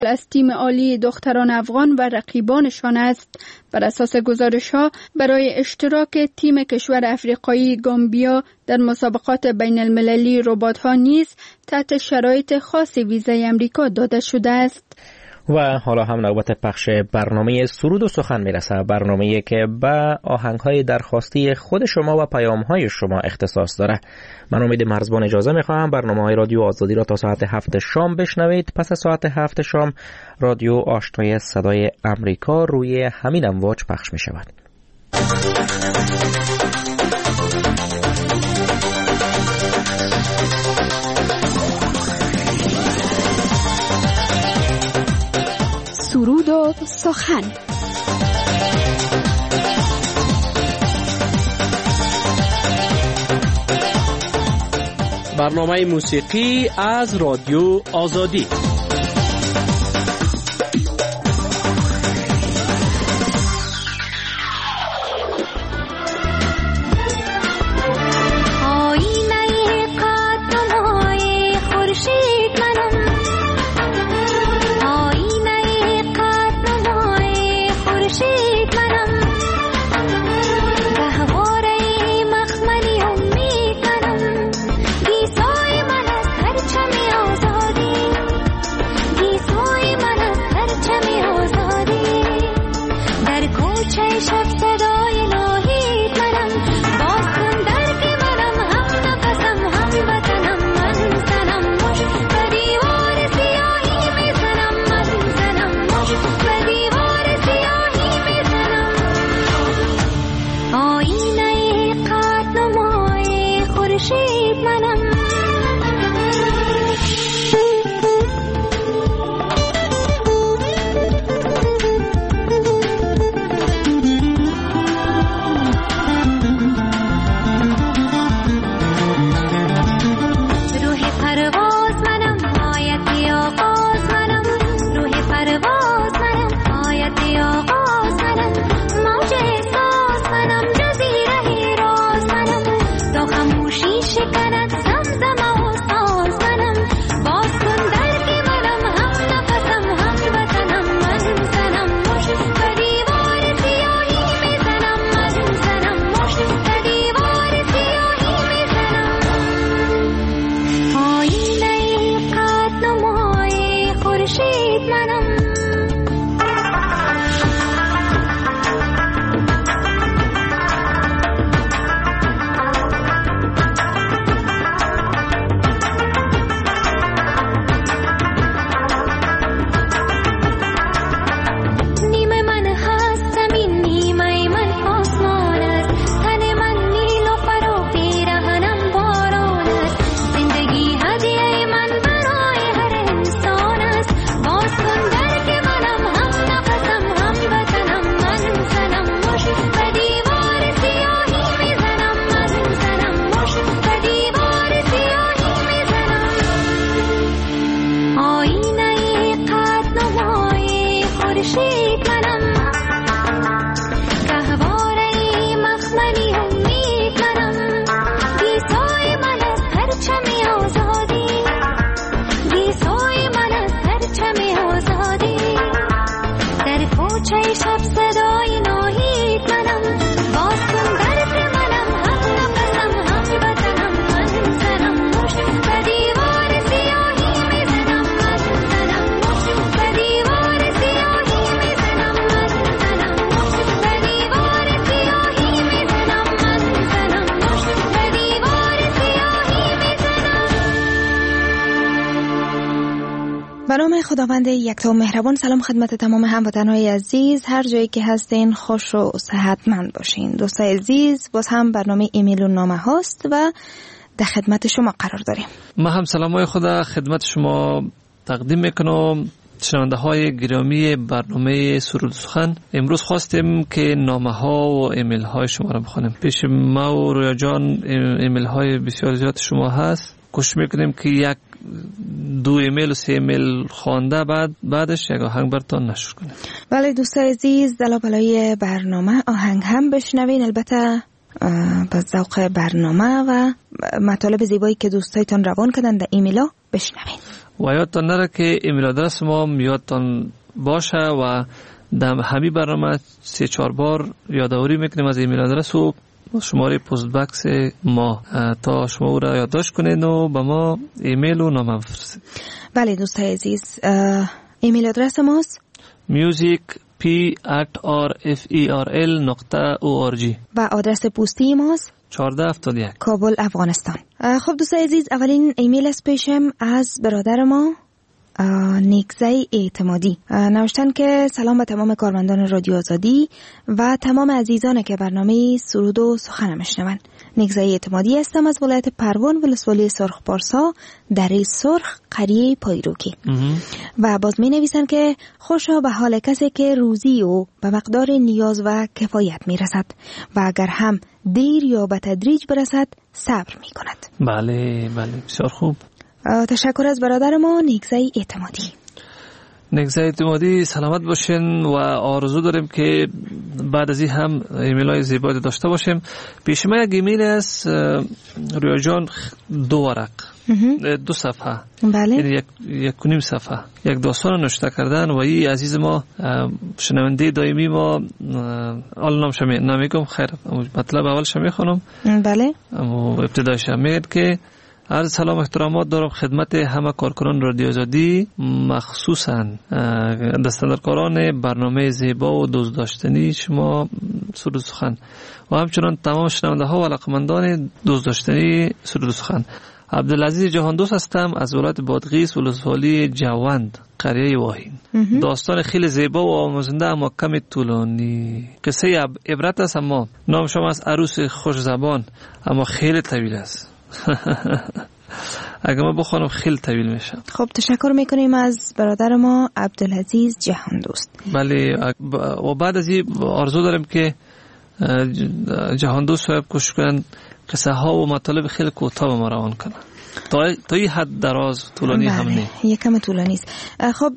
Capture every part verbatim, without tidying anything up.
از تیم عالی دختران افغان و رقیبانشان است. بر اساس گزارش‌ها برای اشتراک تیم کشور افریقایی گامبیا در مسابقات بین المللی ربات‌ها نیز تحت شرایط خاص ویزای امریکا داده شده است. و حالا هم نوبت پخش برنامه سرود و سخن میرسه، برنامه‌ای که به آهنگ‌های درخواستی خود شما و پیام‌های شما اختصاص داره. من امید مرزبان اجازه می‌خواهم برنامه‌های رادیو آزادی را تا ساعت هفت شام بشنوید. پس از ساعت هفت شام رادیو آشنای صدای امریکا روی همین امواج پخش می‌شود. سرود و سخن. برنامه موسیقی از رادیو آزادی. به نام خداوند یکتا و مهربان. سلام خدمت تمام هموطنهای عزیز، هر جایی که هستین خوش و صحتمند باشین. دوستای عزیز، باز هم برنامه ایمیل و نامه هاست و در خدمت شما قرار داریم. ما هم سلامای خدا خدمت شما تقدیم میکنم. شنونده های گرامی برنامه سرود سخن، امروز خواستیم که نامه ها و ایمیل های شما را بخونیم. پیش ما و رویا جان ایمیل های بسیار زیاد شما هست. کوشش میکنیم که یک دو ایمیل و سه ایمیل خوانده بعد بعدش یک آهنگ براتون نشر کنیم. ولی دوستای عزیز، دلایل برنامه آهنگ هم بشنوین، البته به ذوق برنامه و مطالب زیبایی که دوستایتان روان کردن در ایمیلا بشنوین. و یادتان نره که ایمیل آدرس ما یادتان باشه و در همین برنامه سه چهار بار یادآوری میکنیم از ایمیل آدرس و شماره پست بکس ما تا شما او را یادداشت کنید و به ما ایمیل و نامه بفرستید. بله دوستای عزیز، ایمیل آدرس ماست music p at r f e r l نقطه org و آدرس پستی ماست چهارده هفتاد و یک کابل افغانستان. خب دوستای عزیز، اولین ایمیل از پیشم از برادر ما نیکزای اعتمادی نوشتن که سلام به تمام کارمندان رادیو آزادی و تمام عزیزان که برنامه سرود و سخن میشنون. نیکزای اعتمادی هستم از ولایت پروان ولسوالی سرخ پارسا دره سرخ قریه پایروکی و باز می نویسن که خوشا به حال کسی که روزی او به مقدار نیاز و کفایت می رسد و اگر هم دیر یا به تدریج برسد صبر می کند. بله بله بسیار خوب. تشکر از برادر ما نیکزای اعتمادی. نیکزای اعتمادی سلامت باشین و آرزو داریم که بعد از این هم ایمیل های زیبایی داشته باشیم. پیش ما یک ایمیل است رویا جان، دو ورق دو صفحه، بله، یعنی یک یک کنیم صفحه یک داستان نوشته کردن و این عزیز ما شنونده دائمی ما حالا نامش نمیگم، خیر مطلب اولش میخونم. بله، اما ابتدایش میگه که عرض سلام احترامات دارم خدمت همه کارکنان رادیو آزادی، مخصوصا دستاندرکاران برنامه زیبا و دوست داشتنی شما سرود سخن و همچنان تمام شنونده ها و علاقمندان دوست داشتنی سرود سخن. عبدالعزیز جهاندوست هستم از ولایت بادغیس ولسوالی جوند قریه واهین. داستان خیلی زیبا و آموزنده اما کمی طولانی. قصه عبرت است، اما نام شما از عروس خوش زبان اما خیلی طویل است. اگه ما بخونم خیلی طویل میشه. خب تشکر میکنیم از برادر ما عبدالعزیز جهاندوست. بله و بعد از این آرزو داریم که جهاندوست صاحب کوشش کنن قصه ها و مطالب خیلی کوتاه به ما روان کنن تا تا این حد دراز طولانی هم نه، یکم طولانی است. خب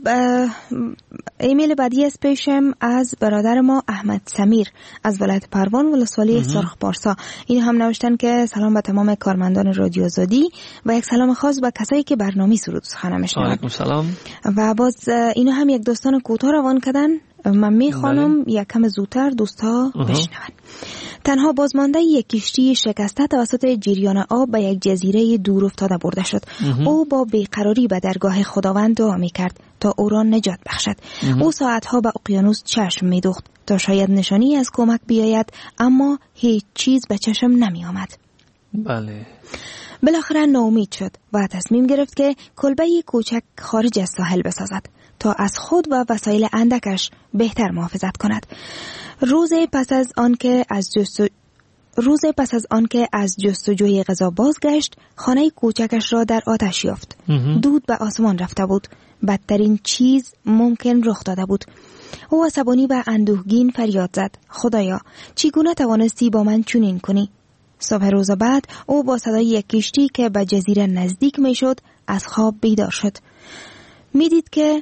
ایمیل بعدی از پیشم از برادر ما احمد سمیر از ولایت پروان ولسوالی سرخ پارسا. این هم نوشتن که سلام به تمام کارمندان رادیو آزادی و یک سلام خاص به کسایی که برنامه سرود سخن میشنون. علیکم سلام. و باز اینا هم یک داستان کوتاه روان کردن، من میخوانم یک کم زودتر دوستا بشنون. تنها بازمانده یک کشتی شکسته توسط جریان آب به یک جزیره دور افتاده برده شد. او با بیقراری به درگاه خداوند دعا میکرد تا او را نجات بخشد. او ساعتها به اقیانوس چشم میدوخت تا شاید نشانی از کمک بیاید، اما هیچ چیز به چشم نمی آمد. بله. بالاخره ناامید شد و تصمیم گرفت که کلبه کوچک خارج از ساحل بسازد تا از خود و وسایل اندکش بهتر محافظت کند. روز پس از آن که از جستجو روز پس از آن که از جستجوی غذا بازگشت، خانه کوچکش را در آتش یافت. دود به آسمان رفته بود. بدترین چیز ممکن رخ داده بود. او عصبانی و اندوهگین فریاد زد: خدایا، چگونه توانستی با من چنین کنی؟ صبح روز بعد او با صدای یک کشتی که به جزیره نزدیک میشد از خواب بیدار شد. میدید که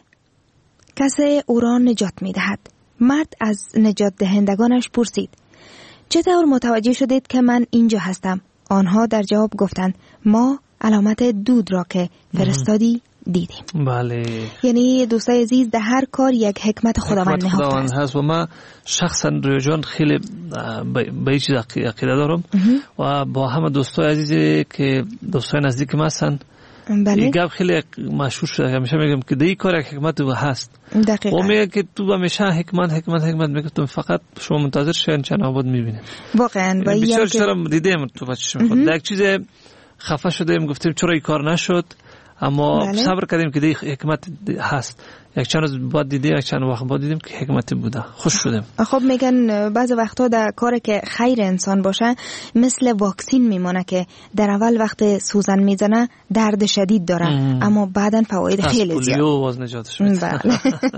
کسی او را نجات میدهد. مرد از نجات دهندگانش پرسید: چطور متوجه شدید که من اینجا هستم؟ آنها در جواب گفتند: ما علامت دود را که فرستادی دیدیم. بله. یعنی دوستای عزیز، در هر کار یک حکمت خداوند نهفته است. هست و ما شخصا روی جان خیلی به این چیز عقیده دارم و با همه دوستای عزیزی که دوستای نزدیک ما هستن. بله. این گپ خیلی مشهور شده، همیشه میگم که در این کار یک حکمت هست. دقیقاً. و میگه که تو همیشه حکمت حکمت حکمت میگه تو فقط شما منتظر شین چند آباد میبینید. واقعا. و بسیار چرا دیدیم تو بچش میخواد یک چیز خفه شدیم گفتیم چرا این کار نشد، اما بله. صبر کردیم که دی حکمت هست. یک چند روز بعد دیدیم، یک چند وقت بعد دیدیم که حکمت بوده، خوش شدیم. خب میگن بعض وقتا در کار که خیر انسان باشه مثل واکسین میمونه که در اول وقت سوزن میزنه درد شدید داره ام. اما بعداً فواید خیلی زیاد. از پولیو واز نجاتش میده. بله.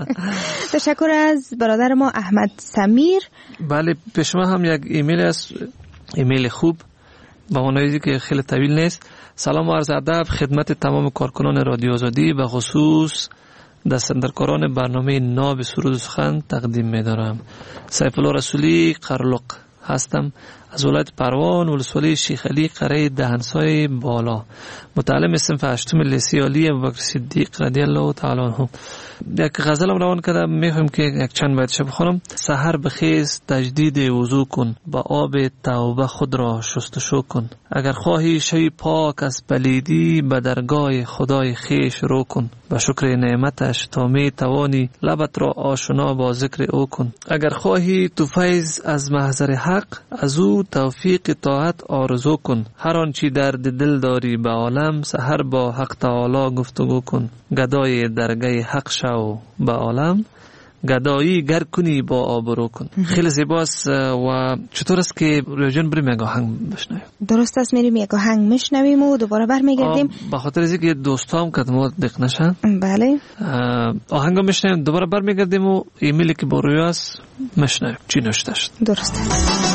تشکر از برادر ما احمد سمیر. بله، پیش ما هم یک ایمیل است، ایمیل خوب با معنایی که خیلی طویل نیست. سلام و عرض ادب خدمت تمام کارکنان رادیو آزادی، به خصوص دستاندرکاران برنامه ناب سرود سخن تقدیم می‌دارم. سیف الله رسولی قرلق هستم از ولایت پروان ولسوالی شیخ علی قره دهنسای بالا، متعلم صنف هشتم لیسه عالی ابوبکر صدیق رضی الله تعالی عنه. یک غزل روان کردم، میخوام که یک چند بیتش بخونم. سحر بخیز تجدید وضو کن، با آب توبه خود را شستشو کن. اگر خواهی شوی پاک از پلیدی، به درگاه خدای خیش رو کن. به شکر نعمتش تا می توانی، لبت را آشنا با ذکر او کن. اگر خواهی تو فیض از محضر حق، از او توفیق طاعت آرزو کن. هر آنچه درد دل داری به عالم، سحر با حق تعالی گفتگو کن. گدای درگاه حق شو به عالم، گدایی گر کنی با آبرو کن. خیلی زیباست. و چطور است که ریاجان بریم یک آهنگ بشنویم؟ درست است، میریم یک آهنگ میشنویم و دوباره برمیگردیم. به خاطر از اینکه دوستام کدمات دق نشن، بله، آهنگو میشنویم، دوباره برمیگردیم و ایمیلی که با روی است میشنویم چی نوشته شد. درست است.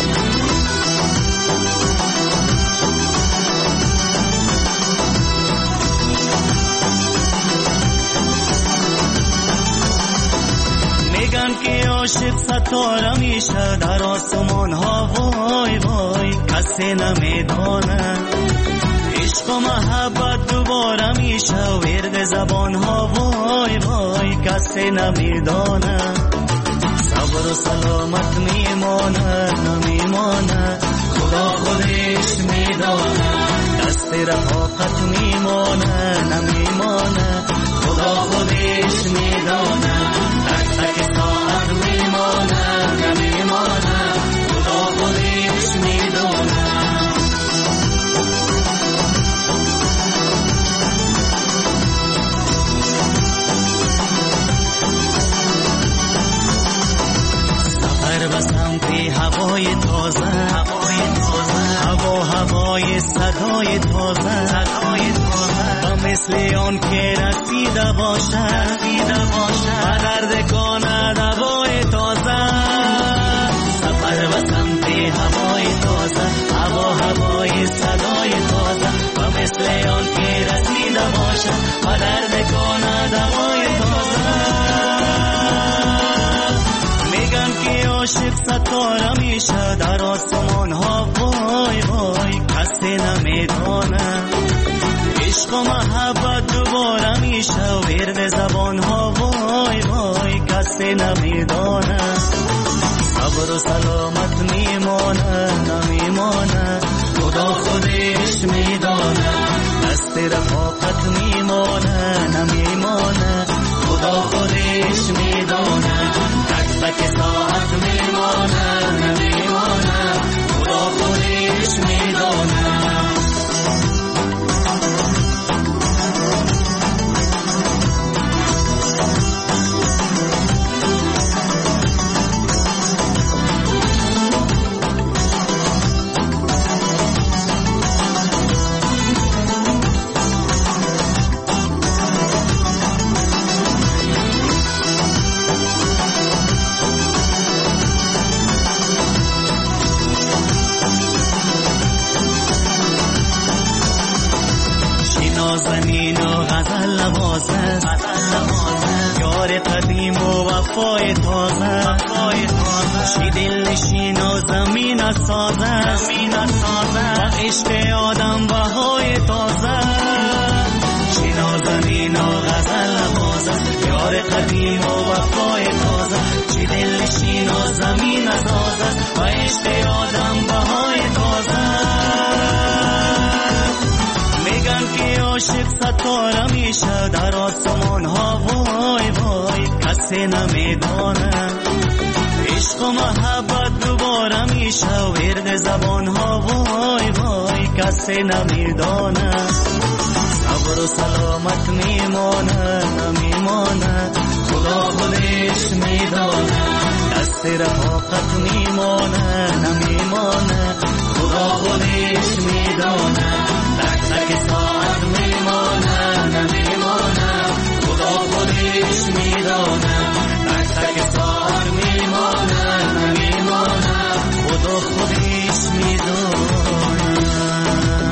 عاشق ستاره میشه در آسمان ها، وای وای کسی نمیدانه. عشق و محبت دوباره میشه ورد زبان ها، وای وای کسی نمیدانه. صبر و سلامت میمانه نمیمانه، خدا خودش میدانه. دست رفاقت میمانه نمیمانه، خدا خودش میدانه. تک تک ساعت میمانه نمیمانه، خدا خودش میدانه. سفر به سمت هوای تازه، هوای تازه، هوا هوای صدای تازه، صدای تازه. و مثل آن که رسیده باشه، رسیده باشه و درد کنه دوای تازه. سفر به سمت هوای تازه، هوا هوای صدای تازه. و مثل آن که رسیده باشه و درد کنه دوای تازه. میگن که عاشق ستاره میشه در آسمان ها، وای وای کسی نمیدانه. عشق و محبت دوباره میشه ورد زبان ها، وای وای کسی نمیدانه. صبر و سلامت میمانه نمیمانه، خدا خودش میدانه. دست رفاقت میمانه نمیمانه، خدا خودش میدانه. تک تک ساعت میمانه نمیمانه، خدا خودش میدانه. زمین و غزل لبازه، یار قدیم و وفای تازه. شی دل نشین و زمین سازه، و عشق آدم بهای تازه. شی نازنین و غزل لبازه، یار قدیم و وفای تازه. شی دل نشین و زمین سازه، و عشق آدم بهای تازه. میگن که عاشق ستاره میشه در آسمان ها، وای وای کسی نمیدانه. عشق و محبت دوباره میشه ورد زبان ها، وای وای کسی نمیدانه. صبر و سلامت میمانه نمیمانه، خدا خودش میدانه. دست رفاقت میمانه نمیمانه، خدا خودش میدانه. تک تک ساعت میمانه نمیمانه، خدا خودش میدانه. تک تک ساعت میمانه نمیمانه، خدا خودش میدانه.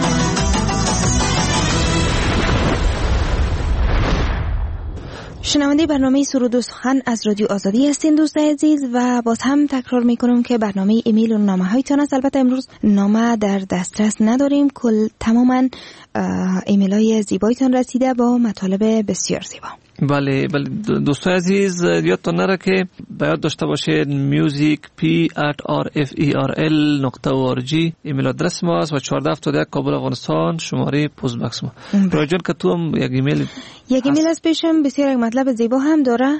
شنونده شنونده برنامه سرود و سخن از رادیو آزادی هستین دوستان عزیز و باز هم تکرار میکنم که برنامه ایمیل و نامه هایتان است. البته امروز نامه در دسترس نداریم، کل تماما ایمیل های زیبایتان رسیده با مطالب بسیار زیبا. بله بله دوستان عزیز، یادتون نره که باید داشته باشید میوزیک پی ات آر اف ای آر ال نقطه او آر جی ایمیل آدرس ما است و چهارده هفتاد و یک کابل افغانستان شماره پست باکس ما. رایجان که تو هم یک ایمیل یک ایمیل از پیشم بسیار یک مطلب زیبا هم داره.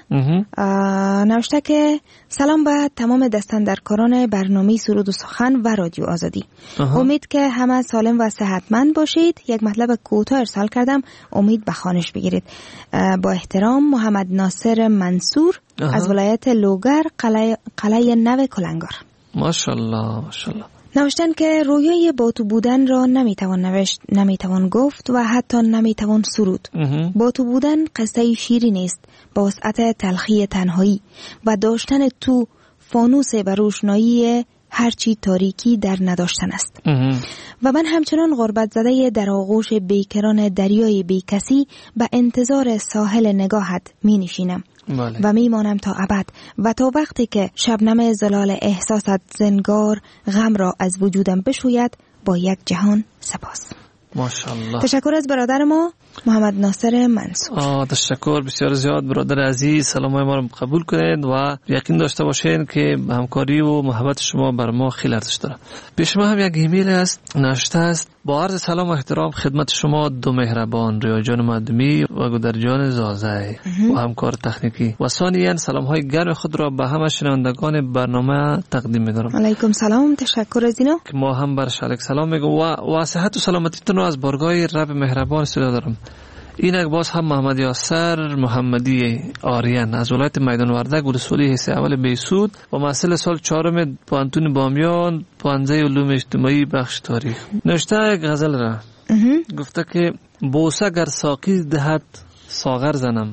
نوشته که سلام به تمام دستاندرکاران برنامه سرود و سخن و رادیو آزادی. آها. امید که همه سالم و صحتمند باشید. یک مطلب کوتاه ارسال کردم، امید به خوانش بگیرید. با احترام محمد ناصر منصور آها. از ولایت لوگر، قلعه قلعه نو کلنگار. ماشاءالله ماشاءالله. نوشتن که رویای با تو بودن را نمیتوان نوشت، نمیتوان گفت و حتی نمیتوان سرود. با تو بودن قصه شیرین است با وسعت تلخی تنهایی و داشتن تو فانوس و روشنایی هرچی تاریکی در نداشتن است. و من همچنان غربت زده در آغوش بیکران دریای بیکسی به انتظار ساحل نگاهت می نشینم. بله. و می مانم تا ابد و تا وقتی که شبنم زلال احساست زنگار غم را از وجودم بشوید با یک جهان سپاس. ماشاءالله. تشکر از برادر ما محمد ناصر منصور. آه تشکر بسیار زیاد برادر عزیز، سلامای ما رو قبول کنید و یقین داشته باشین که همکاری و محبت شما بر ما خیلی ارزش داره. پیش ما هم یک ایمیل است نوشته است: با عرض سلام و احترام خدمت شما دو مهربان ریاض جان مدمی و گودر جان زازای و همکار تکنیکی و ثانیاً سلام های گرم خود را به همه شنوندگان برنامه تقدیم می‌دارم. علیکم سلام، تشکر از اینا که ما هم بر شما سلام میگم و و صحت و سلامتیتون رو از بارگاه رب مهربان استفاده دارم. اینک باز هم محمد یاسر محمدی آریان از ولایت میدان وردک ولسوالی حصه اول بیسود و محصل سال چهارم پانتون بامیان پانزه علوم اجتماعی بخش تاریخ. نوشته یک غزل را گفته که بوسه گر ساقی دهد ساغر زنم،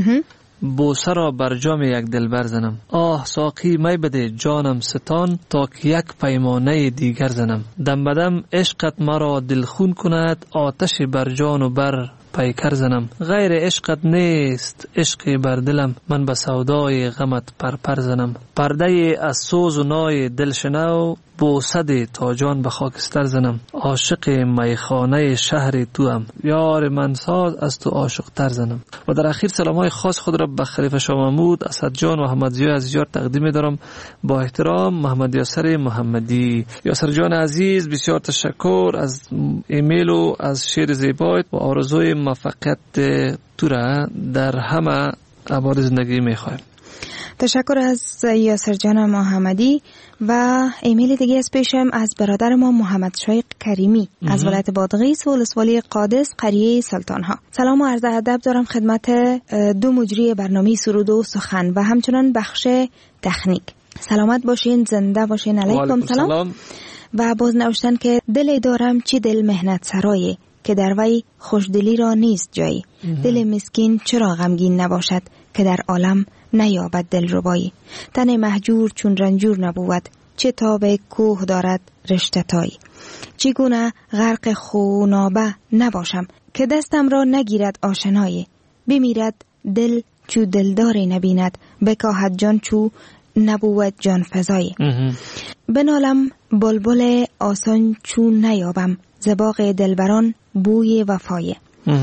بوسه را بر جام یک دلبر زنم. آه ساقی می بده جانم ستان تا که یک پیمانه دیگر زنم. دم بدم عشقت مرا دلخون کند آتش بر جان و بر پیکر زنم. غیر عشقت نیست عشق بر دلم من به سودای غمت پرپر زنم. پرده از سوز و نای دلشنو بوسه تا جان به خاکستر زنم. عاشق میخانه شهر تو هم یار من ساز از تو عاشق تر زنم. و در اخیر سلامای خاص خود را به خلیفه شاه محمود، اسد جان و احمد ضیاء عزیزیار تقدیم دارم. با احترام محمد یاسر محمدی. یاسر جان عزیز بسیار تشکر از ایمیل و از شعر زیبایت و آرزوی موفقیت تو را در همه ابعاد زندگی میخوایم. تشکر از یاسر جان محمدی. و ایمیل دیگه از پیشم از برادر ما محمد شایق کریمی از ولایت بادغیس و ولسوالی قادس قریه سلطان ها. سلام و عرض ادب دارم خدمت دو مجری برنامه سرود و سخن و همچنان بخش تکنیک. سلامت باشین، زنده باشین. علیکم سلام. سلام. و باز نوشتن که دل دارم چی دل مهنت سرایه که در وی خوشدلی را نیست جایی. دل مسکین چرا غمگین نباشد که در عالم نیابد دل ربایی. تن مهجور چون رنجور نبود چه تاب کوه دارد رشته تایی. چگونه غرق خونابه نباشم که دستم را نگیرد آشنایی. بمیرد دل چو دلداری نبیند بکاهد جان چو نبود جان فزایی. بنالم بلبل آسان چون نیابم زباغ دلبران بوی وفای.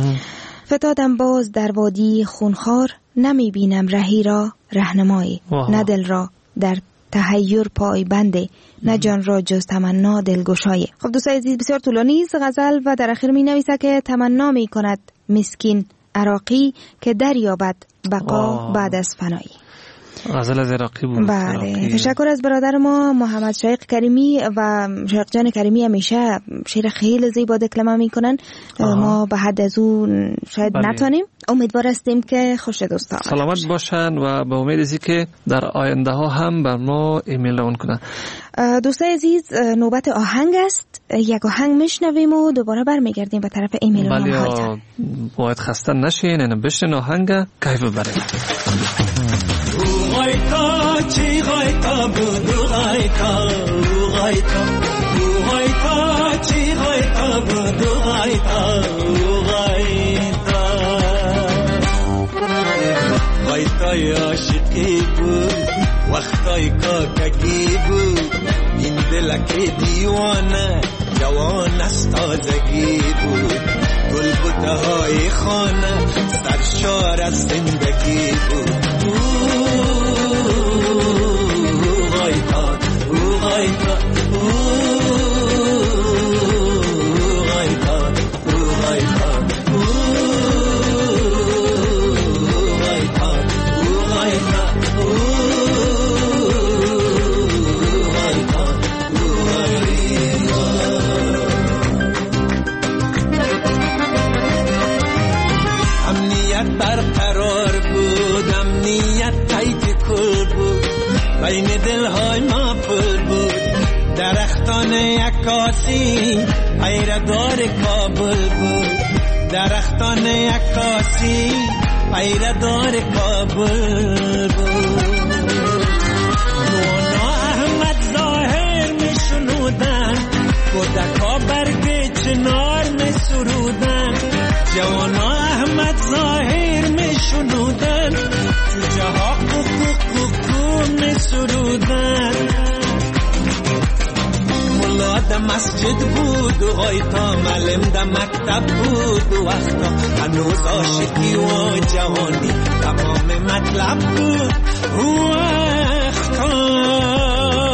فتادم باز در وادی خونخوار نمی بینم رهی را رهنمایی. نه دل را در تحیر پای بنده نه جان را جز تمنا دلگشایی. خب دوستان عزیز بسیار طولانی است غزل و در آخر می نویسه که تمنا می کند مسکین عراقی که دریابد بقا بعد از فنایی. غزل از عراقی بود. بله تشکر از برادر ما محمد شایق کریمی و شایق جان کریمی. همیشه شعر خیلی زیبا دکلمه میکنن. ما به حد از اون شاید بله. نتونیم. امیدوار هستیم که خوش دوستا سلامت باشن و به امید ازی که در آینده ها هم بر ما ایمیل اون کنن. دوستان عزیز نوبت آهنگ است. یک آهنگ میشنویم و دوباره برمیگردیم به طرف ایمیل و نامه هایتان. باید خسته نشین، اینو بشن آهنگ کیف ببرید. غایتا چی غایتا بودو غایتا غایتا غایتا چی غایتا بودو غایتا غایتا عاشقی بود وقتای کاکگی بود این دلک دیوانه جوان از تازگی بود گل بوته های خانه سرشار از زندگی بود غایتا او غایتا بین دلهای ما پر بود درختان عکاسی پیردار کابل بود درختان عکاسی پیردار کابل بود نونا احمد ظاهر می شنودن کودکا برگ چنار می سرودن جوانا احمد ظاهر می شنودن جوجه ها کوکو کوکو می سرودن ملا ده مسجد بود و غایتا معلم ده مکتب بود و وقتا هنوز عاشقی و جوانی تمام مطلب بود و وقتا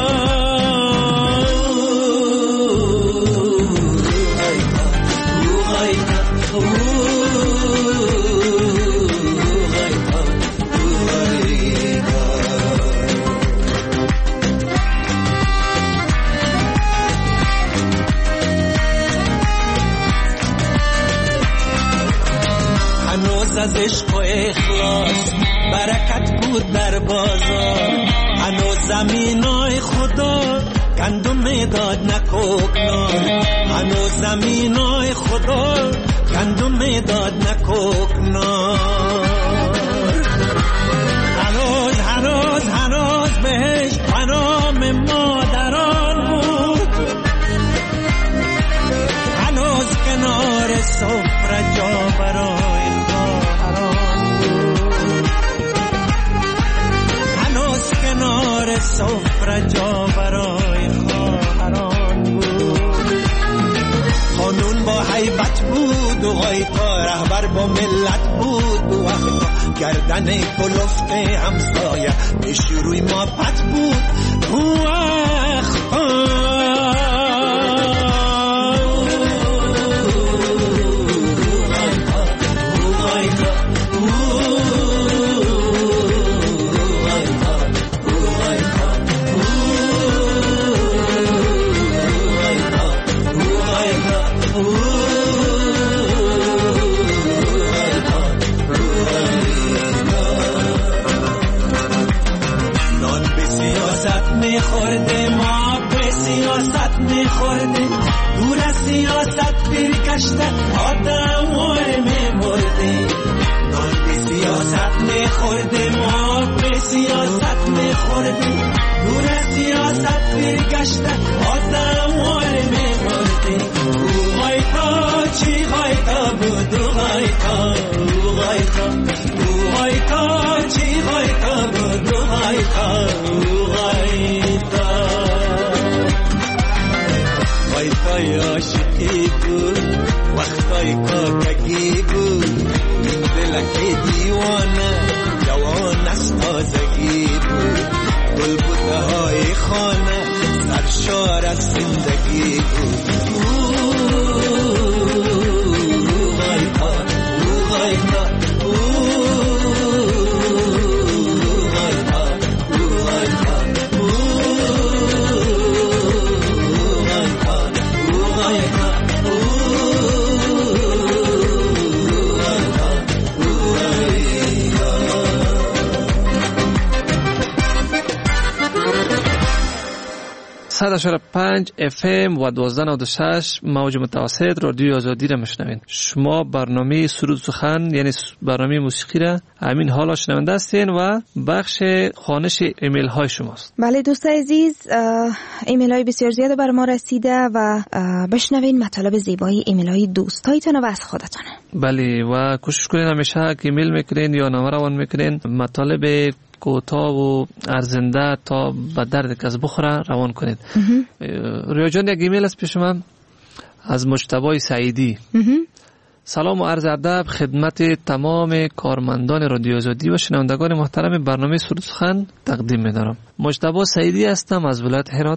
از عشق و اخلاص برکت بود در بازار هنوز زمینای خدا گندم داد نکوکنار هنوز زمینای خدا گندم داد نکوکنار هنوز هنوز هنوز بهش پنام مادران بود هنوز کنار سفره جا برای کنار سفره جا برای خواهران بود قانون با حیبت بود و غایتا رهبر با ملت بود و وقتا گردن کلفت همسایه پیش روی ما پت بود و وقتا میخورده ما به سیاست میخورده دور از سیاست برگشته آدم واره میمرده نان به سیاست میخورده ما به سیاست میخورده دور از سیاست برگشته آدم واره میمرده او غایتا چی غایتا بود او غایتا او غایتا او غایتا چی غایتا بود او غایتا او غایتا غایتای عاشقی بود وقتای کاکگی بود این دلک دیوانه جوان از تازگی بود گل بوته های خانه سرشار از زندگی بود غایتا او غایتا صد و چهار و پنج اف ام و دوازده نود و شش موج متوسط رادیو آزادی را میشنوین. شما برنامه سرود سخن یعنی برنامه موسیقی را همین حالا شنونده هستین و بخش خوانش ایمیل های شماست. بله دوست عزیز، ایمیل های بسیار زیاد بر ما رسیده و بشنوین مطالب زیبایی ایمیل های دوستایتان و از خودتان. بله و کوشش کنین همیشه که ایمیل میکنین یا نامه روان میکنین مطالب کوتاه و ارزنده تا به درد کس بخوره روان کنید. رویا جان یک ایمیل است پیش من از مجتبی سعیدی. سلام و عرض ادب خدمت تمام کارمندان رادیو آزادی و شنوندگان محترم برنامه سرود سخن تقدیم می‌دارم. مجتبی سعیدی هستم از ولایت هرات.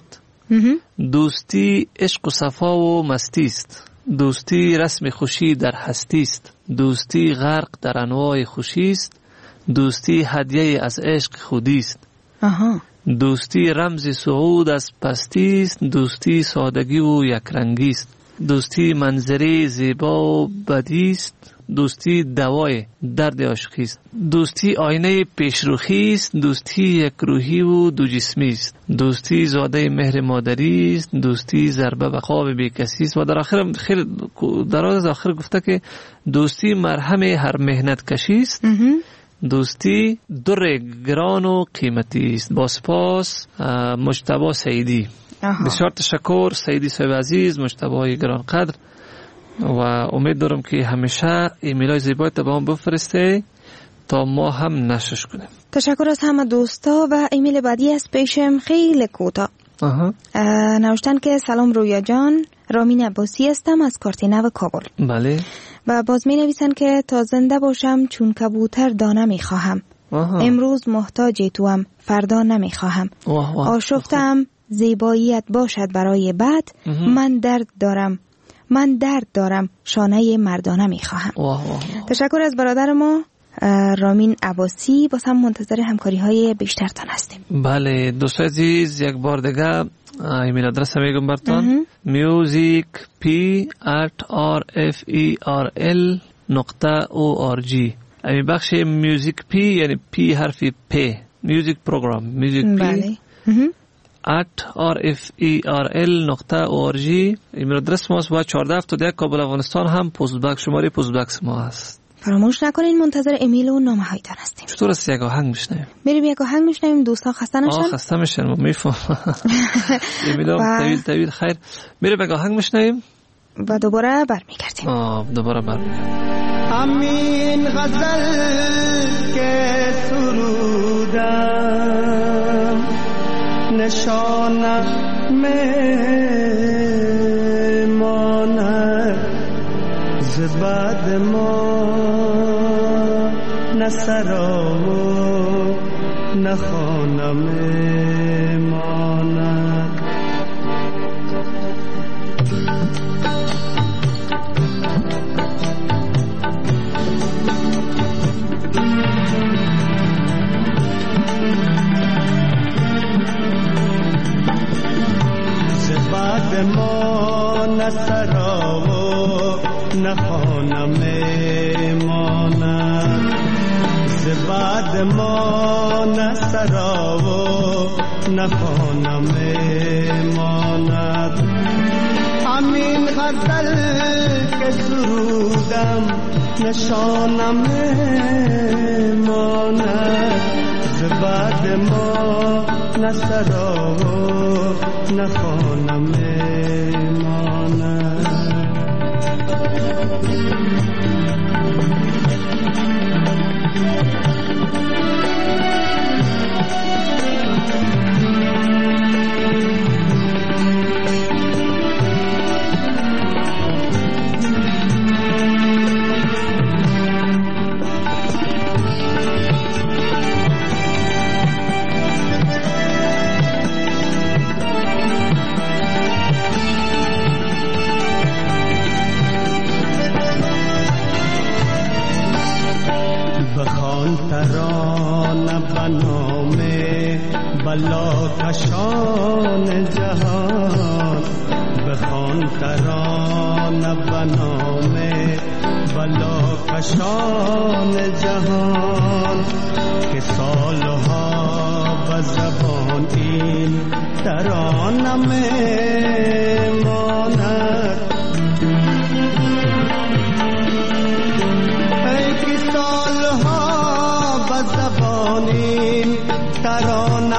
دوستی عشق و صفا و مستی است. دوستی رسم خوشی در هستی است. دوستی غرق در انواع خوشی است. دوستی هدیه از عشق خودی است. آها. دوستی رمز صعود از پستی است. دوستی سادگی و یکرنگی است. دوستی منظری زیبا و بدی است. دوستی دوای درد عاشقی است. دوستی آینه پیشروخی است. دوستی یک روحی و دو جسمی است. دوستی زاده مهر مادری است. دوستی ضربه به خواب بیکسی است. و در آخر خیلی دراز از آخر گفته که دوستی مرهم هر مهنت کشی است. دوستی در گران و قیمتی است. با سپاس مجتبی سعیدی. بسیار تشکر سعیدی صاحب عزیز، مجتبی گران قدر، و امید دارم که همیشه ایمیلای زیبایت با هم بفرسته تا ما هم نشش کنیم. تشکر از همه دوستا. و ایمیل بعدی از پیشم خیلی کوتاه. نوشتن که سلام رویا جان، رامین عباسی هستم از کارتینو کابل. بله. و باز می نویسن که تا زنده باشم چون کبوتر دانه می خواهم. امروز محتاج توام، فردا نمی خواهم. آشفتم زیباییت باشد برای بعد. من درد دارم من درد دارم شانه مردانه می خواهم. تشکر از برادر ما رامین عباسی. باز هم منتظر همکاری های بیشتر تان هستیم. بله دوستان عزیز، یک بار دیگه ایمیل آدرس میگم براتون music p at r f e r l نقطه o r g. امی بخش میوزیک پی یعنی پی حرفی پی میوزیک پروگرام میوزیک پی at r f e r l نقطه o r g ایمیل آدرس ماست. با چهارده هفتاد و یک کابل افغانستان هم پست بک شماره پست بکس ما هست. فراموش نکنین منتظر ایمیل و نامه هایتان هستیم. چطور است یک آهنگ میشنویم؟ میریم یک آهنگ میشنویم. دوستان خسته نشن. آه خسته میشن میفهم. ایمیلام طویل طویل خیر. میریم یک آهنگ میشنویم و دوباره برمیگردیم. آه دوباره برمیگردیم. همین غزل که سرودم نشانم میماند ز بعد ما نه سرا و نه خانه میماند. بعد ما نه سرا و نه خانه میماند. ز بعد ما نه سرا و نه خانه میماند. همین غزل که سرودم نشانم میماند. ز بعد ما نه سرا و نه خانه میماند. ترانه بنام بلا کشان جهان. بخوان ترانه بنام بلا کشان جهان که سالها به زبان این ترانه میماند. ای که سالها زبانی ترانه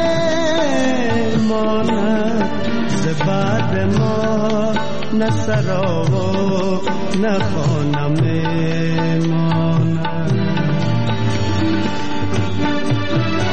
میماند. ز بعد ما نه سرا و نه خانه میماند.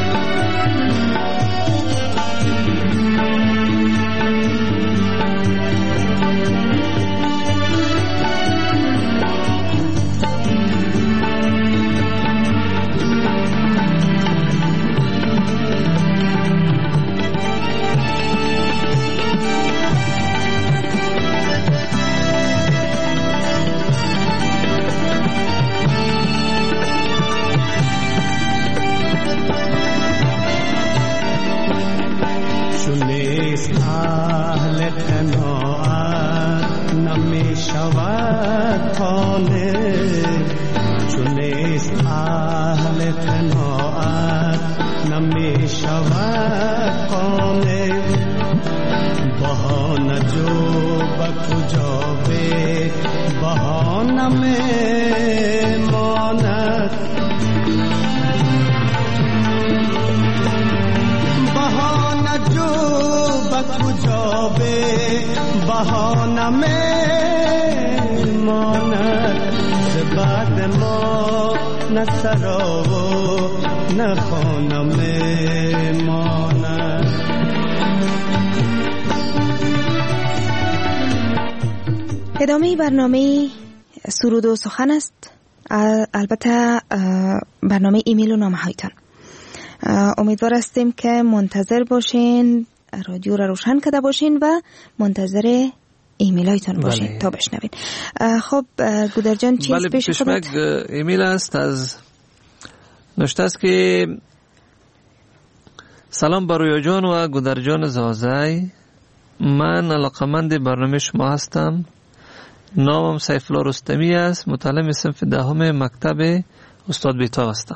کجا به بهانه میماند بهانه جو به کجا به بهانه میماند ز بعد ما نه سرا و نه خانه میماند. ادامه برنامه سرود و سخن است، البته برنامه ایمیل و نامه هایتان. امیدوار هستیم که منتظر باشین، رادیو را روشن کرده باشین و منتظر ایمیل هایتان باشین. بله. تا بشنوین. خب گودر جان چیز بله پیش خودت؟ ایمیل است از نوشته است که سلام بر رویا جان و گودر جان زازای، من علاقمند برنامه شما هستم. نامم سیف الله رستمی است، متعلم صنف دهم مکتب استاد بیتاب هستم.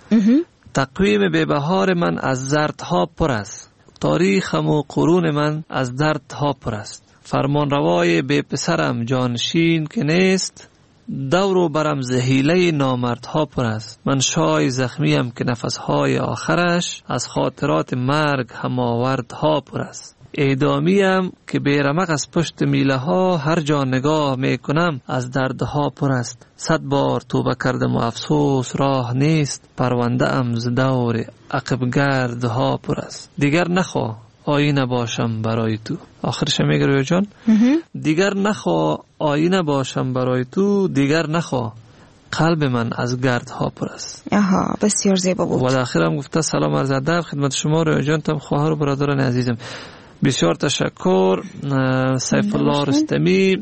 تقویم بی‌بهار من از دردها پر است، تاریخم و قرون من از دردها پر است. فرمان روای بی پسرم جانشین که نیست، دور و برم زهیله نامردها پر است. من شای زخمیم که نفسهای آخرش از خاطرات مرگ هماوردها پر است. اعدامیم که بیرمق از پشت میله ها هر جا نگاه میکنم از دردها پر است. صد بار توبه کردم و افسوس راه نیست، پرونده ام ز دور عقب گردها پر است. دیگر نخوا آینه باشم برای تو. آخرش میگه رویا جان دیگر نخوا آینه باشم برای تو، دیگر نخوا قلب من از گردها پر است. آها بسیار زیبا بود. و در آخر هم گفته سلام عرض ادب خدمت شما رویا جان، تم خواهر و برادران عزیزم. بسیار تشکر. سیف الله رستمی،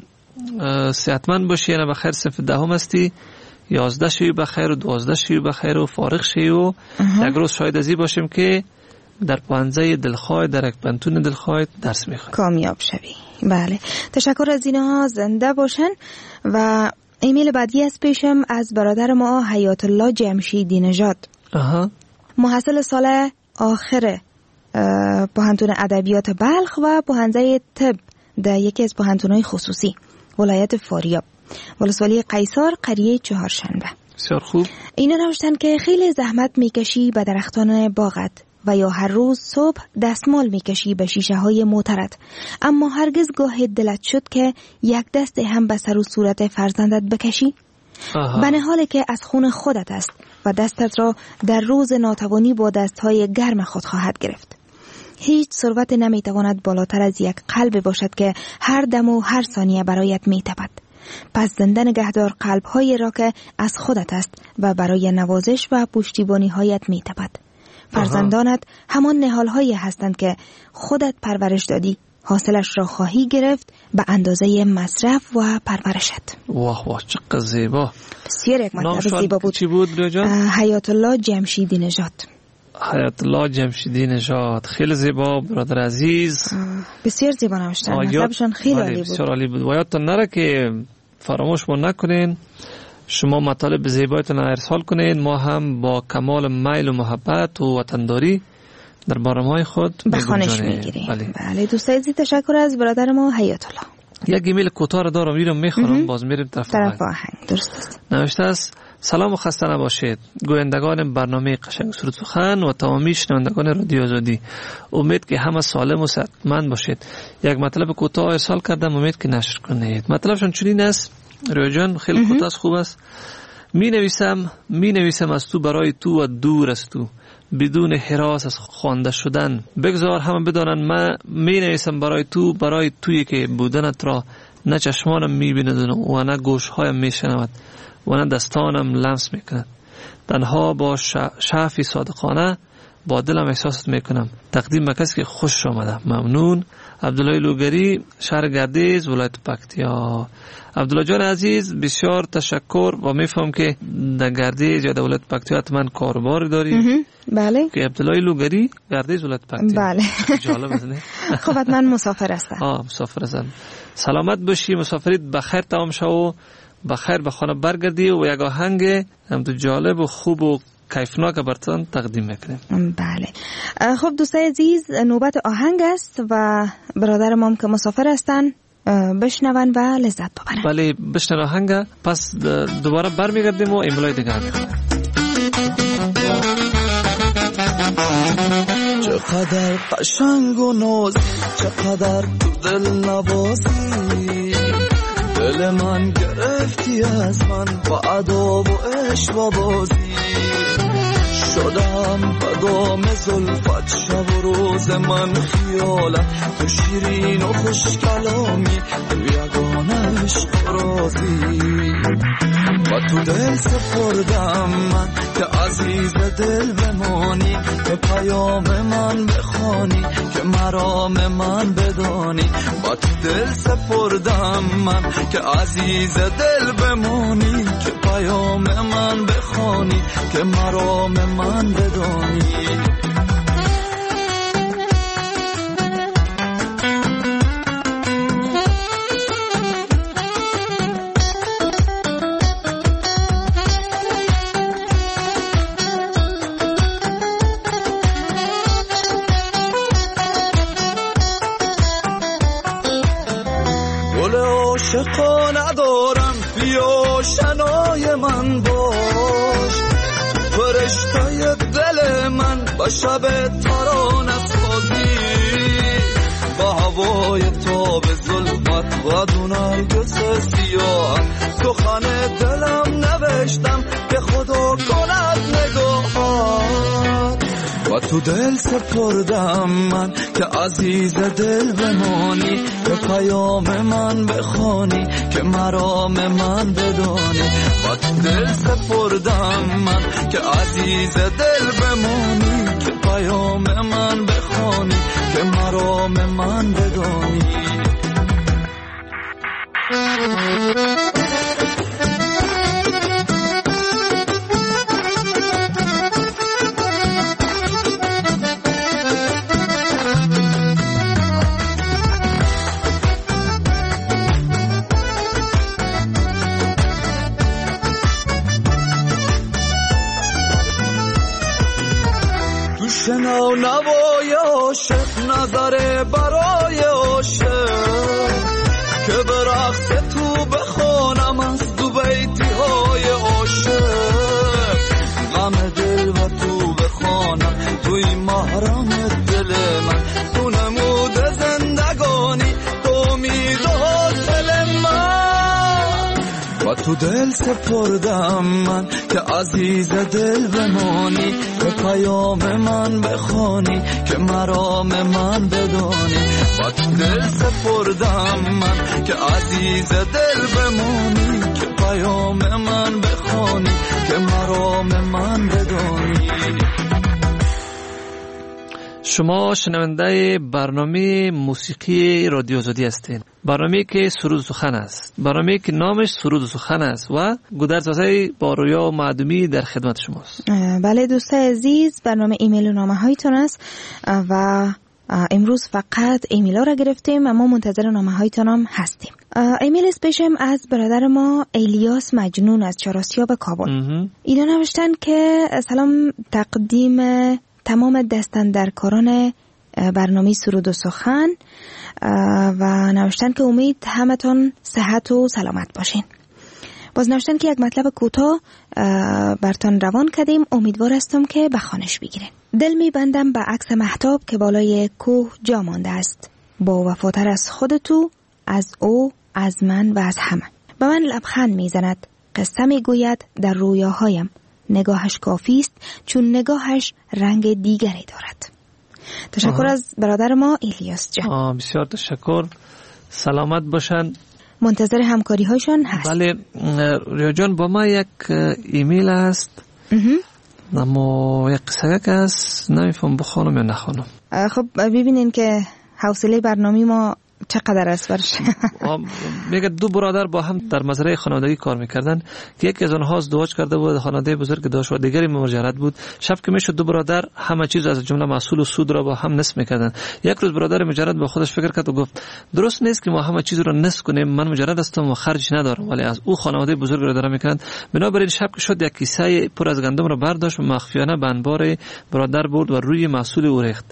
صحتمند باشی، یعنی بخیر صنف دهم هستی، یازده شوی بخیر و دوازده شوی بخیر و فارغ شوی و یک روز شاید ازی باشیم که در پانزه دلخواه در یک پنتون دلخواه درس میخواه کامیاب شوی. بله تشکر از اینها، زنده باشن. و ایمیل بعدی از پیشم از برادر ما حیات الله جمشیدی نژاد، محصل سال آخر پوهنتون ادبیات بلخ و پوهنده طب در یکی از پوهنتون‌های خصوصی ولایت فاریاب، ولسوالی قیصر، قریه چهارشنبه. بسیار خوب. اینا نوشتن که خیلی زحمت میکشی به درختان باغت و یا هر روز صبح دستمال میکشی به شیشه های موترت، اما هرگز گاه دلت شد که یک دست هم به سر و صورت فرزندت بکشی؟ به نحالی که از خون خودت است و دستت را در روز ناتوانی با دستهای گرم خود خواهد گرفت. هیچ ثروت نمیتواند بالاتر از یک قلب باشد که هر دم و هر ثانیه برایت میتپد. پس زنده نگهدار قلب‌هایی را که از خودت است و برای نوازش و پشتیبانی هایت میتپد. فرزندانت همان نهال‌هایی هستند که خودت پرورش دادی، حاصلش را خواهی گرفت به اندازه مصرف و پرورشت. واه واه چقدر زیبا. بسیار یک مطلب زیبا بود. چی بود جان؟ حیات الله جمشیدی نژاد. حیات الله جمشیدی نژاد، خیلی زیبا برادر عزیز. بسیار زیبا نوشتن، مطلبشون خیلی عالی بود. بسیار عالی بود. و یادتون نره که فراموش ما نکنین، شما مطالب زیبایتون ارسال کنین، ما هم با کمال میل و محبت و وطنداری در برنامه‌های خود بخوانش میگیریم. بله. بله دوستان عزیز تشکر از برادر ما حیات الله. یک ایمیل کوتاه دارم میرم میخونم باز میریم طرف آهنگ. درست است. نوشته است سلام و خسته نباشید گویندگان برنامه قشنگ سرود سخن و تمامی شنوندگان رادیو آزادی، امید که همه سالم و صحتمند باشید. یک مطلب کوتاه ارسال کردم، امید که نشر کنید. مطلبشون چنین است رویا جان، خیلی کوتاه خوب است. می نویسم می نویسم از تو برای تو و دور از تو، بدون هراس از خوانده شدن. بگذار همه بدانند من می نویسم برای تو، برای تویی که بودنت را نه چشمانم می بیند و نه گوشهایم می شنود و نه دستانم لمس می کند. تنها با شعفی صادقانه با دلم احساست می کنم. تقدیم به کسی که خوش آمده. ممنون. عبدالله لوگری، شهر گردیز، ولایت پکتیا. عبدالله جان عزیز بسیار تشکر و میفهم که در گردیز یا در ولایت پکتیا حتما کاربار داری. بله. که عبدالله لوگری گردیز ولایت پکتیا. بله. جالب است نه؟ خب حتما مسافر هستم. آه مسافر هستم. سلامت باشی، مسافریت بخیر تمام شو و بخیر به خانه برگردی و یک آهنگ هم تو جالب و خوب و کیفناک براتون تقدیم میکنیم. بله. خب دوستای عزیز نوبت آهنگ است و برادر ما که مسافر هستن بشنون و لذت ببرن. بله بشنون آهنگ، پس دوباره برمیگردیم و ایمیلای دیگه هم میخونیم. چقدر قشنگ و نازی، چقدر تو دل نوازی، دل من گرفتی از من با ادا و عشق و بازی، شدم بدام زلفت شب و روز من خیالت، تو شیرین و خوش کلامی، تو یگانه عشق رازی، و تو دل سپردم من که عزیز دل بمانی، که پیام من بخوانی، که مرام من بدانی، و تو دل سپردم من که عزیز دل بمانی، که پیام من بخوانی، که مرام من بدانی. عاشقا ندارم، بیا شنای من باش، فرشته دل من با شب ترانه سازی، با هوای تاب ظلمت و دونای گس سیاه، سخن دلم نوشتم که خدا کند نگاهات، و تو دل سپردم من که عزیز دل بمانی، که پیام من بخوانی، که مرام من بدانی، و تو دل سپردم من که عزیز دل بمانی، که پیام من بخوانی، که مرام من بدانی. شنو نوای عاشق، نظر برای عاشق، که به رقص تو بخونم از دو بیتی های عاشق، غم دل و تو بخونم توی محرم دل من، تو نمود زندگانی، تو امید و حاصل من، و تو دل سپردم من که عزیز دل بمانی، که پیام من بخوانی، که مرام من بدانی، و تو دل سپردم من که عزیز دل بمانی، که پیام من بخوانی، که مرام من بدانی. شما شنونده برنامه موسیقی رادیو آزادی هستید، برنامه که سرود سخن است، برنامه که نامش سرود سخن است و گودرزاده با رویا و معدومی در خدمت شماست. بله دوستای عزیز، برنامه ایمیل و نامه هایتون است و امروز فقط ایمیل ها را گرفتیم، اما منتظر نامه هایتون هم هستیم. ایمیل است پیشم از برادر ما الیاس مجنون از چهارآسیاب کابل. اینا نوشتن که سلام، تقدیم تمام دستاندرکاران برنامه سرود و سخن، و نوشتن که امید همتون صحت و سلامت باشین. باز نوشتن که یک مطلب کوتاه برتان روان کردیم، امیدوار هستم که به خوانش بگیرین. دل میبندم به عکس مهتاب که بالای کوه جا مانده است، با وفاتر از خودتو، از او، از من و از همه. به من لبخند میزند، قصه میگوید در رویاهایم، نگاهش کافی است چون نگاهش رنگ دیگری دارد. تشکر آه. از برادر ما الیاس جان. آه بسیار تشکر، سلامت باشن، منتظر همکاری هاشون هست. بله ریا جان، با ما یک ایمیل است اما یک قصه که است، نمیفهم بخونم یا نخونم. خب ببینین که حوصله برنامه ما چقدر است برش. میگه دو برادر با هم در مزرعه خانوادگی کار میکردن که یکی از آنها ازدواج کرده بود، خانواده بزرگ داشت و دیگری مهاجرت بود. شب که میشد دو برادر همه چیز از جمله محصول و سود را با هم نصف میکردن. یک روز برادر مجرد با خودش فکر کرد و گفت درست نیست که ما همه چیز را نصف کنیم، من مجرد هستم و خرج ندارم ولی از او خانواده بزرگ را دارم میکنند. بنابراین شب که شد یک کیسه پر از گندم را برداشت و مخفیانه به انبار برادر برد و روی محصول او ریخت.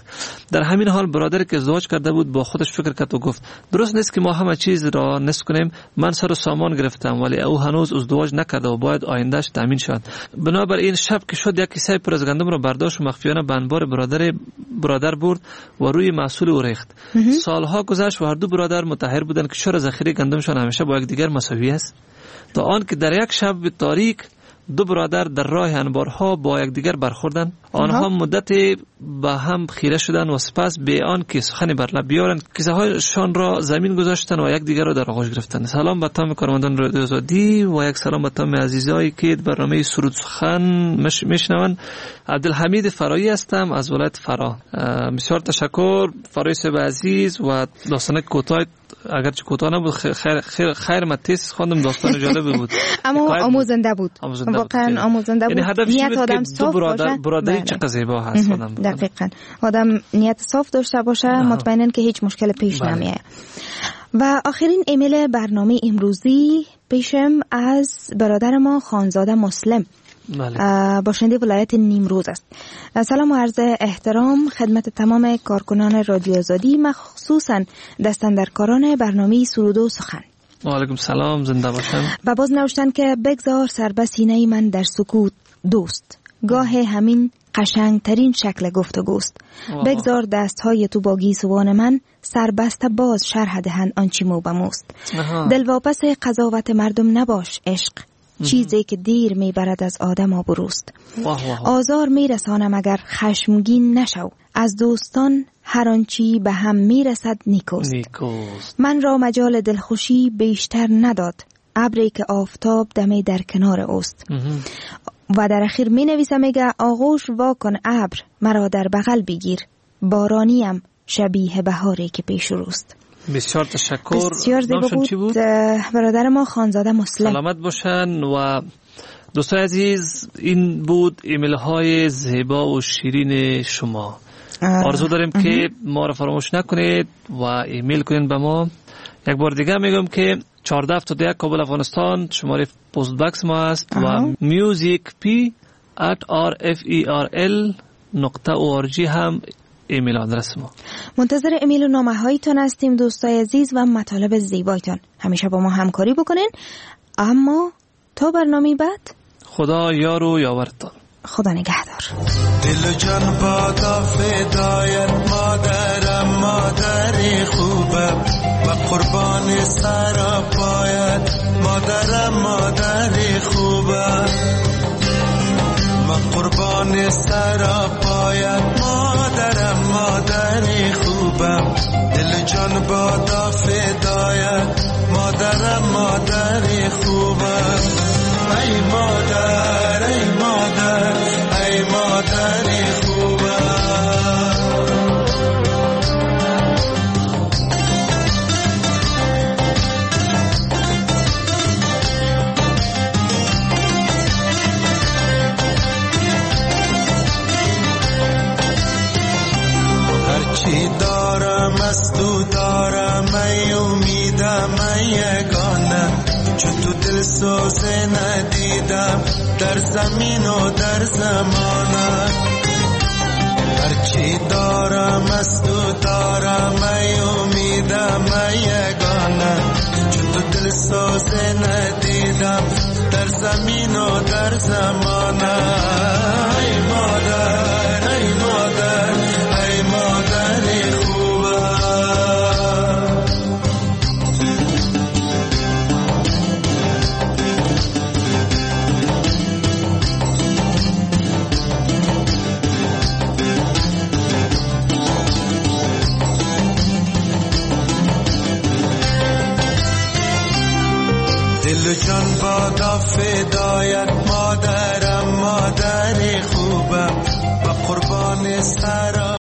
در همین حال برادری که ازدواج کرده بود با خودش فکر کرد و گفت درست نیست که ما همه چیز را نصف کنیم. من سر و سامان گرفتم ولی او هنوز ازدواج نکرده و باید آیندهش تامین شود. بنابراین شب که شد یک کیسه پر از گندم را برداشت و مخفیانه به انبار برادر برادر برد و روی محصول او ریخت. سالها گذشت و هر دو برادر متحیر بودند که چرا ذخیره گندمشان همیشه با یکدیگر مساوی است، تا آن که در یک شب تاریک دو برادر در راه انبارها با یکدیگر برخوردند. آنها مدت به هم خیره شدند و سپس به آن که سخنی بر لب بیارند کیسه هایشان را زمین گذاشتند و یکدیگر را در آغوش گرفتند. سلام به تمام کارمندان رادیو آزادی و یک سلام به تمام عزیزایی که برنامه سرود سخن میشنوند. عبدالحمید فرایی هستم از ولایت فرا. بسیار تشکر فرایی صاحب عزیز و داستان کوتاه اگرچه کوتاه نبود خیر خیر خیر متیس خواندم، داستان جالب بود اما آموزنده بود، واقعا آموزنده بود. یعنی نیت آدم صاف باشه، برادری چقدر زیبا هست. آدم دقیقاً آدم نیت صاف داشته باشه مطمئناً که هیچ مشکل پیش نمیاد. و آخرین ایمیل برنامه امروزی پیشم از برادر ما خانزاده مسلم باشنده ولایت نیمروز است. سلام و عرض احترام خدمت تمام کارکنان رادیو آزادی، مخصوصاً دستاندرکاران برنامه سرود و سخن. و علیکم سلام، زنده باشم. و باز نوشتن که بگذار سر به سینه من در سکوت دوست، گاه همین قشنگ ترین شکل گفتگوست. بگذار دست های تو با گیسوان من سربسته باز شرح دهند آنچی مو بموست. دلواپس قضاوت مردم نباش عشق، چیزی که دیر میبرد از آدم آبروست. آزار میرسانم اگر خشمگین نشو، از دوستان هر آنچی به هم میرسد نیکوست. نیکوست. من را مجال دلخوشی بیشتر نداد ابری که آفتاب دمی در کنار اوست. و در اخیر می نویسم میگه آغوش واکن ابر مرا در بغل بگیر، بارانیم شبیه بهاری که پیش روست. بسیار تشکر. بسیار زیبا بود. بود برادر ما خانزاده مسلم. سلامت باشن. و دوستان عزیز این بود ایمیل های زیبا و شیرین شما. آرزو داریم اه. که ما را فراموش نکنید و ایمیل کنید به ما. یک بار دیگه میگم که چهارده هفتاد و یک کابل افغانستان شماره پست باکس ما است و میوزیک پی ات آر اف ای آر ال نقطه او آر جی هم ایمیل آدرس ما. منتظر ایمیل و نامه هایتان هستیم دوستای عزیز و مطالب زیبایتان. همیشه با ما همکاری بکنین. اما تا برنامه بعد خدا یار و یاورتان. خدا نگهدار. دل جان بادا فدایت مادرم، مادری خوبم و قربان سر پایت مادرم، مادری خوبم و قربان سر پایت مادرم، مادری خوبم. دل جان بادا فدایت مادرم، مادری خوبم. ای مادر ای مادر ای مادری خوبم. هرچی دارم از تو دارم، ای امیدم ای یگانه، چون تو دل سوزه ندیدم در زمین و در زمانه. هرچی دارم از تو دارم، ای امیدم ای یگانه، چون تو دل سوزه ندیدم در زمین و در زمانه. ای مادر ای مادر ای مادری خوبم. دل جان بادا فدایت مادر